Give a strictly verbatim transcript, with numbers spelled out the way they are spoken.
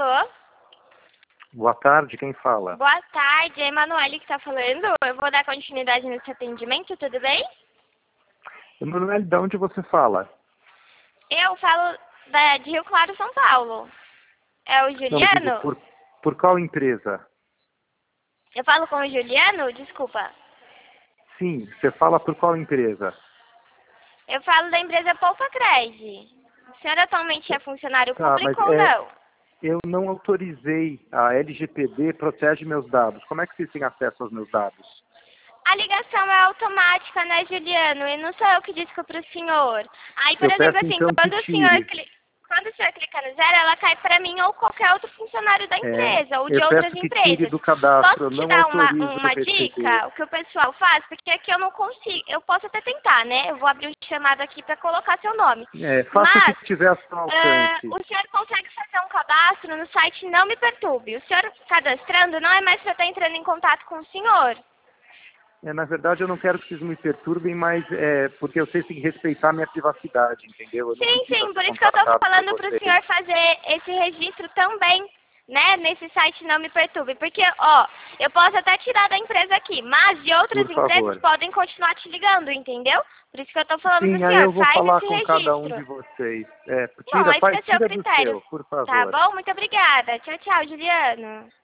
Alô? Boa tarde, quem fala? Boa tarde, é a Emanuele que está falando. Eu vou dar continuidade nesse atendimento, tudo bem? Emanuele, de onde você fala? Eu falo da, de Rio Claro, São Paulo. É o Não, digo, Juliano? por, por qual empresa? Eu falo com o Juliano? Desculpa. Sim, você fala por qual empresa? Eu falo da empresa Poupa Cred. O senhor atualmente é funcionário Tá, mas público ou é, não? eu não autorizei, a L G P D protege meus dados. Como é que vocês têm acesso aos meus dados? A ligação é automática, né, Juliano? E não sou eu que disco para o senhor. Aí, por Eu exemplo, peço assim, então que quando o senhor, tire. cli- quando o senhor clica no zero, ela cai para mim ou qualquer outro funcionário da É, empresa ou de eu outras peço que tire empresas. do cadastro, Posso eu te não dar uma, autorizo uma receber. dica? O que o pessoal faz? Porque aqui eu não consigo. Eu posso até tentar, né? Eu vou abrir o chamado aqui para colocar seu nome. É, faça o que Mas tiver ao seu ah, alcance. o senhor consegue fazer um cadastro no site Não Me Perturbe. O senhor cadastrando não é mais para estar entrando em contato com o senhor. É, na verdade, eu não quero que vocês me perturbem, mas é, porque vocês têm que respeitar a minha privacidade, entendeu? Eu não Sim, preciso sim, ser por isso que eu estou contratado por falando para o vocês. senhor fazer esse registro também, né, nesse site Não Me Perturbe. Porque, ó, eu posso até tirar da empresa aqui, mas de outras Por empresas favor. podem continuar te ligando, entendeu? Por isso que eu estou falando para o Sim, aí senhor, eu vou faz falar esse com cada um de registro. vocês. É, Bom, tira, aí fica faz, a seu tira do critério. seu, por Tá favor. bom? Muito obrigada. Tchau, tchau, Juliano.